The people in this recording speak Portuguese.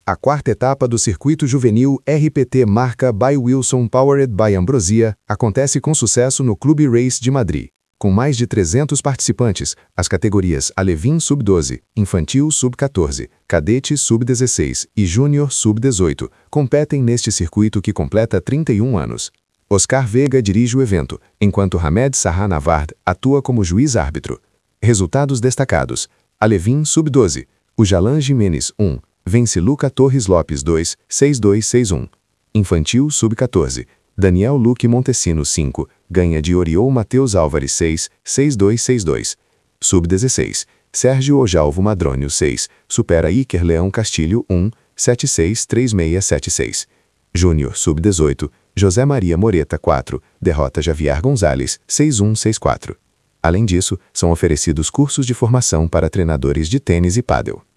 A quarta etapa do Circuito Juvenil RPT Marca by Wilson Powered by Ambrosia acontece com sucesso no Clube Race de Madrid. Com mais de 300 participantes, as categorias Alevín Sub-12, Infantil Sub-14, Cadete Sub-16 e Júnior Sub-18 competem neste circuito que completa 31 anos. Oscar Vega dirige o evento, enquanto Hamed Sarra Navard atua como juiz-árbitro. Resultados destacados: Alevín Sub-12, o Jalan Jimenez 1, vence Luca Torres Lopes 2, 6-2-6-1. Infantil Sub-14, Daniel Luque Montesino 5, ganha de Oriol Matheus Álvares 6, 6-2-6-2. Sub-16, Sérgio Ojalvo Madrônio 6, supera Iker Leão Castilho 1, 7-6-3-6-7-6. Júnior Sub-18, José Maria Moreta 4, derrota Javier Gonzalez 6-1-6-4. Além disso, são oferecidos cursos de formação para treinadores de tênis e pádel.